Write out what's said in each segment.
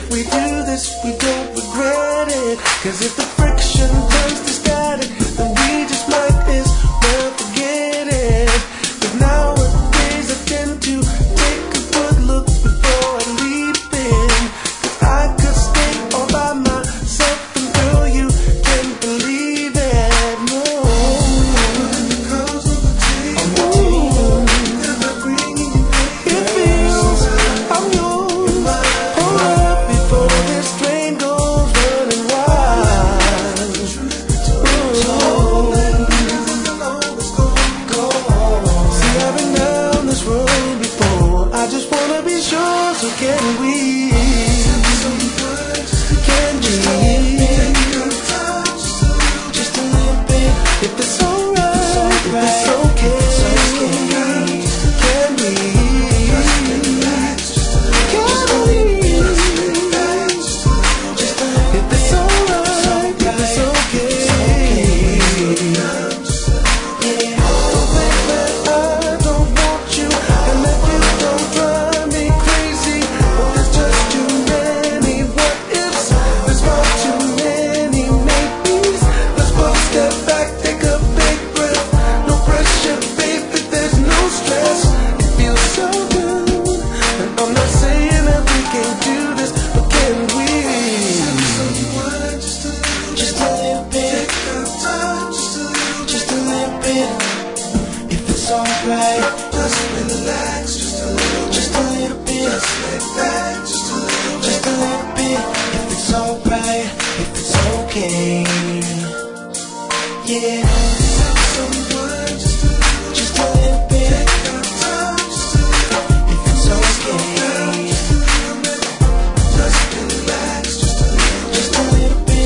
if we do this, we don't regret it. 'Cause if the friction turns to static, then we just might as well forget it. 'Cause nowadays I tend to take a good look before I leap in. 'Cause I could stay all by myself, and girl, you can believe it. No, it feels I'm yours. Hold up before this train goes running wild. See, I've been down this road before. I just wanna be sure, so can we? Can we? Just a little bit, if it's alright, if it's okay. Can we? If it's alright, if it's okay. Don't think that I don't want you, and that you don't drive me crazy. But there's just too many what ifs. There's far too many maybes. Let's both step back, take a big breath. No pressure, baby, there's no stress. It feels so good, and I'm not saying that we can't do this, but can we? Just a little bit, just a little bit. If it's alright, just relax, just a little bit, just a little bit. If it's alright, if it's okay, yeah. Just a little bit. If it's okay, just relax, just a little bit, just a little bit,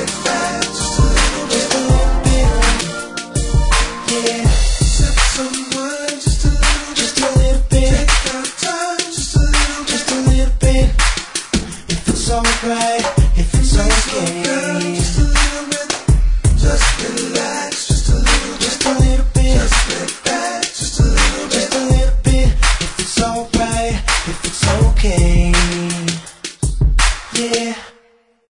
yeah. Just a little bit, just a little bit. If it's alright, if it's okay, just relax, just a little bit, just a little bit, just a little bit. If it's alright, if it's okay, yeah.